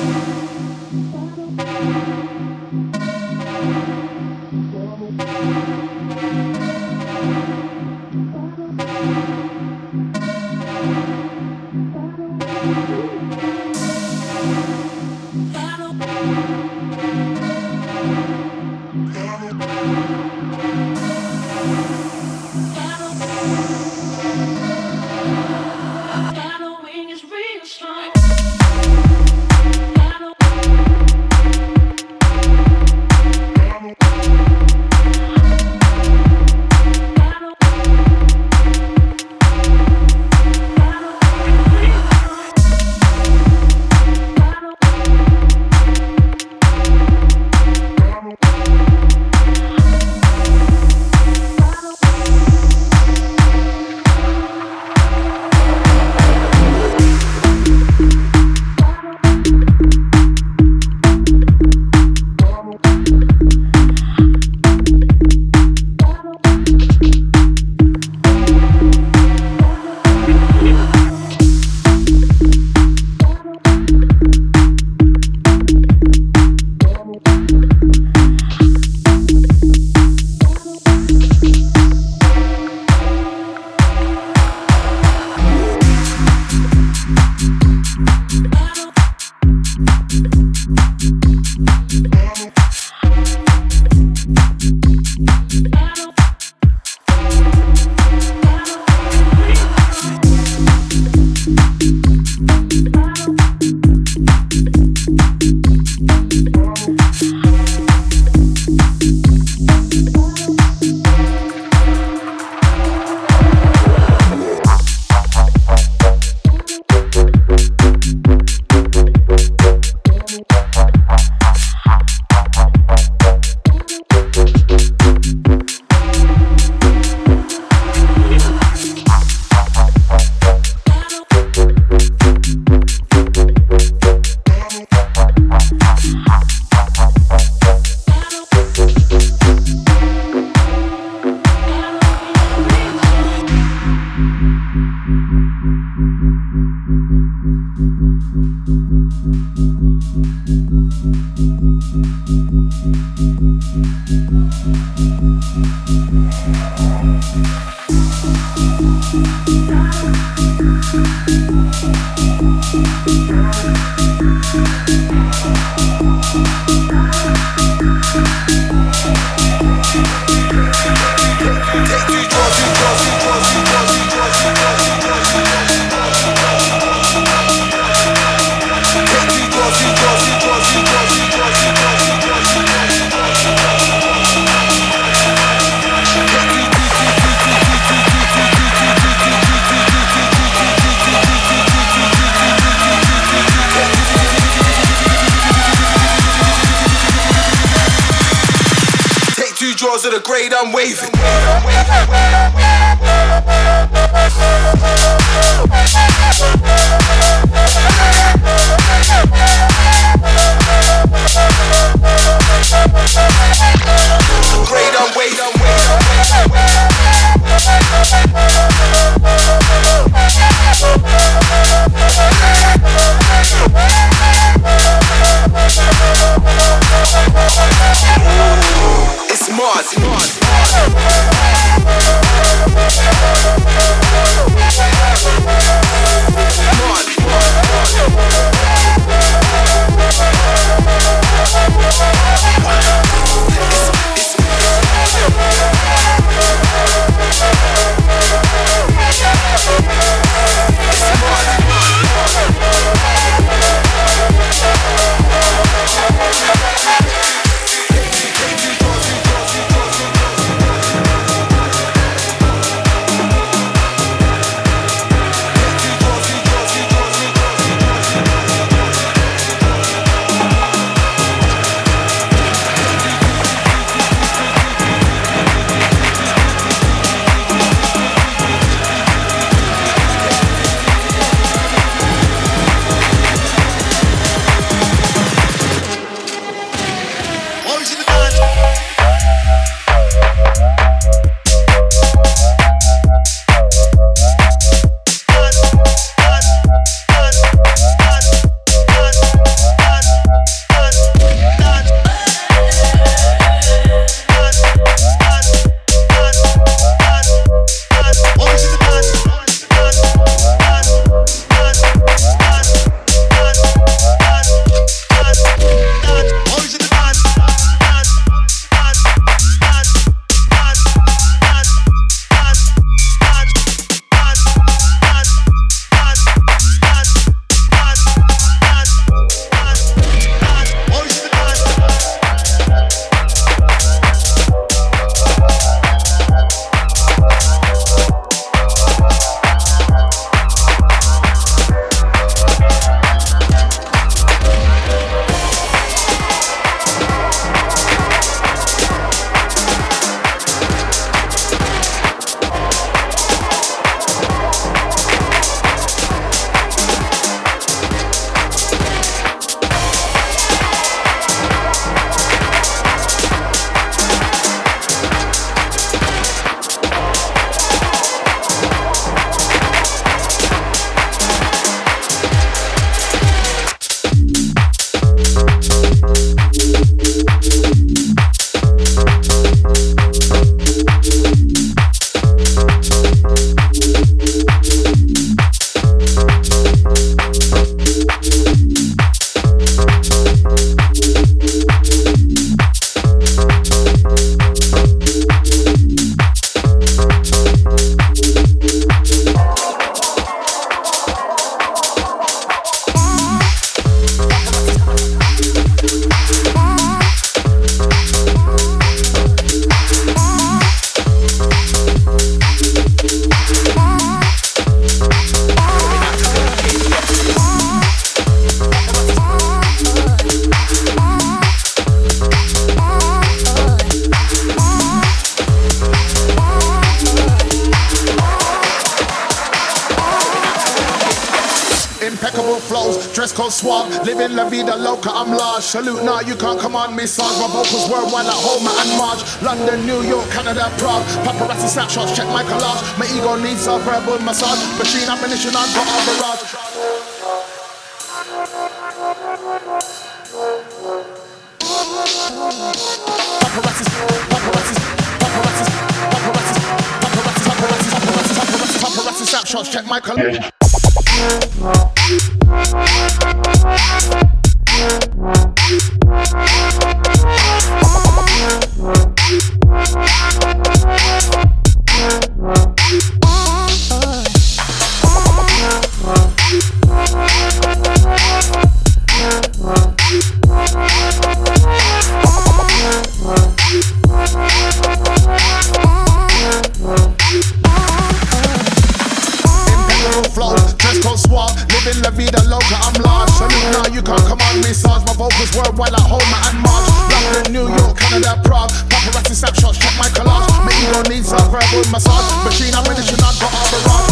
Of the grade I'm waving. Grade I'm waving. It's Mars. Mars. dress code suave. Living la vida loca, I'm large. Salute now, you can't command me, Sarge. My vocals worldwide like Homer and Marge. London, New York, Canada, Prague. Paparazzi snapshots, check my collage. My ego needs a verbal massage. Machine ammunition, I've got a barrage. Paparazzi snapshots, check my collage. La vida loca, I'm large. Salute now, you can't command me, Sarge. My vocals worldwide like Homer and Marge. London, New York, Canada, Prague. Paparazzi snapshots, check my collage. My ego needs a verbal massage. Machine ammunition, I've got a barrage.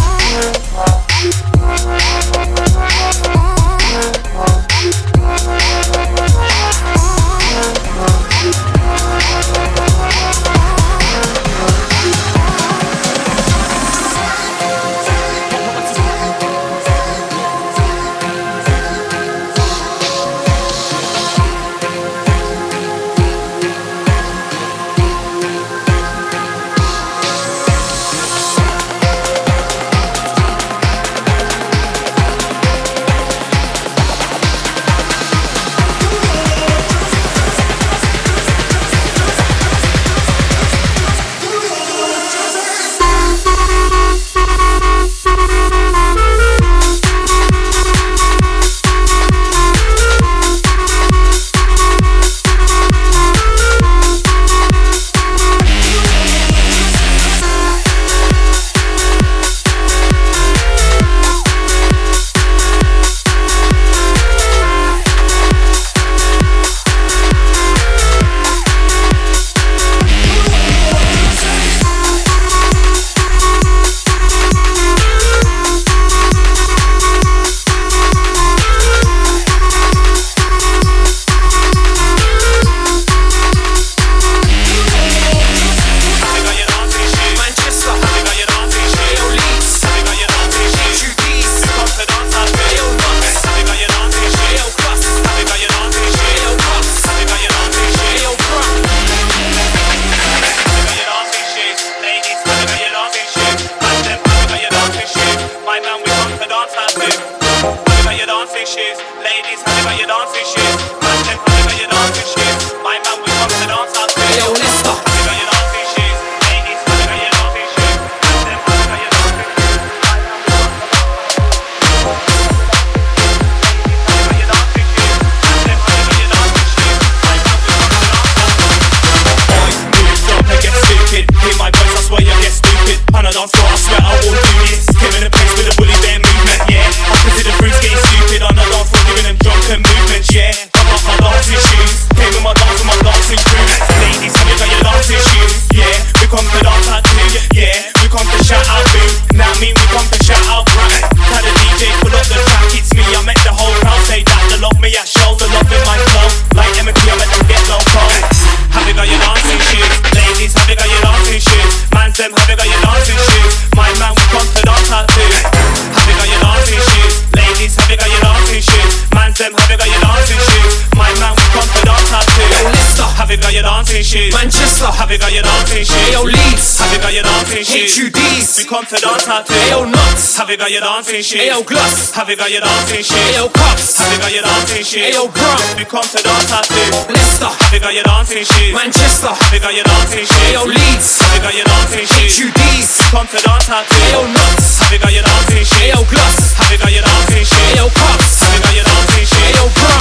Come to dance tattoo. Ayo nuts, have you got your dancing shoes? Ayo gloss, have you got your dancing shoes? Ayo cups, have you got your dancing shoes? Ayo brum, we come to dance tattoo. Leicester, have you got your dancing shoes? Manchester, have you got your dancing shoes? Ayo Leeds, have you got your dancing shoes? HUDs, we come to dance tattoo. Ayo nuts, have you got your dancing shoes? Ayo gloss, have you got your dancing shoes? Ayo cups, have you got your dancing shoes? Ayo brum,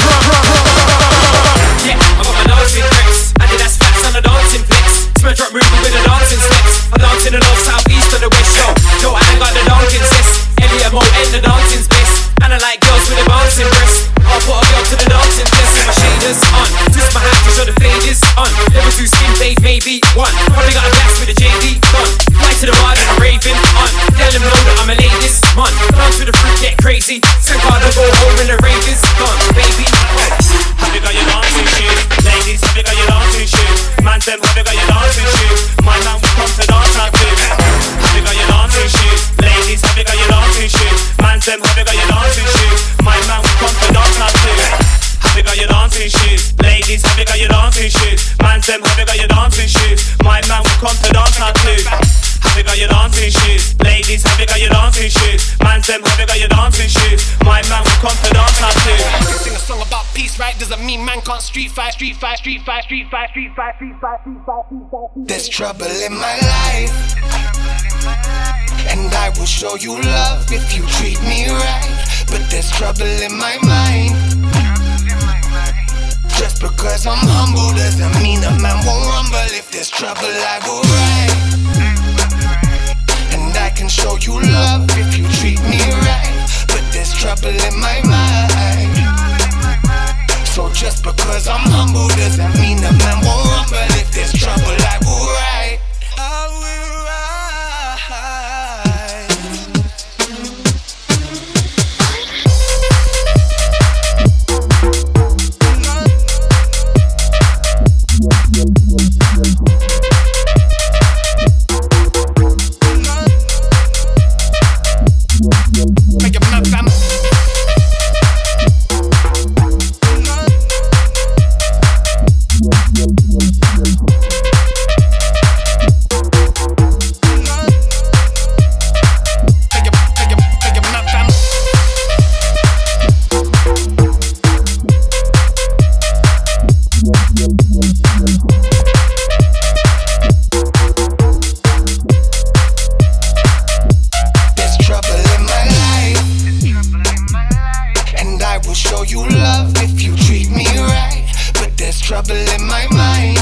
yeah, I got my dancing tricks. I did that splats on the dancing flicks. Smell drop moving with the dancing steps. I'm dancing in the north, south, east, or the west. Yo, I ain't got the dancing sis. Elliot Mo in the dancing space. And I like girls with a bouncing breast. I'll put a girl to the dancing test. With my shaders on, twist my hat to show the faders on. Level 2 skin fade, maybe one. Probably got a glass with a JD gun. Fly to the bar and I'm raving on. Tell them know that I'm a ladies man. Dance with the fruit, get crazy. Send card and go home in the Ravens doesn't mean man can't street fight. There's trouble in my life, and I will show you love if you treat me right. But there's trouble in my mind. Just because I'm humble doesn't mean a man won't rumble. If there's trouble, I will right. And I can show you love if you treat me right. But there's trouble in my mind. So just because I'm humble doesn't mean a man won't rumble. If there's trouble, I will right. I will make a man fam. Show you love if you treat me right. But there's trouble in my mind.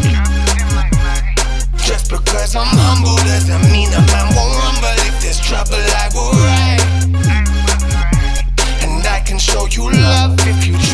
Just because I'm humble doesn't mean a man won't rumble. If there's trouble, I will right. And I can show you love if you treat me right.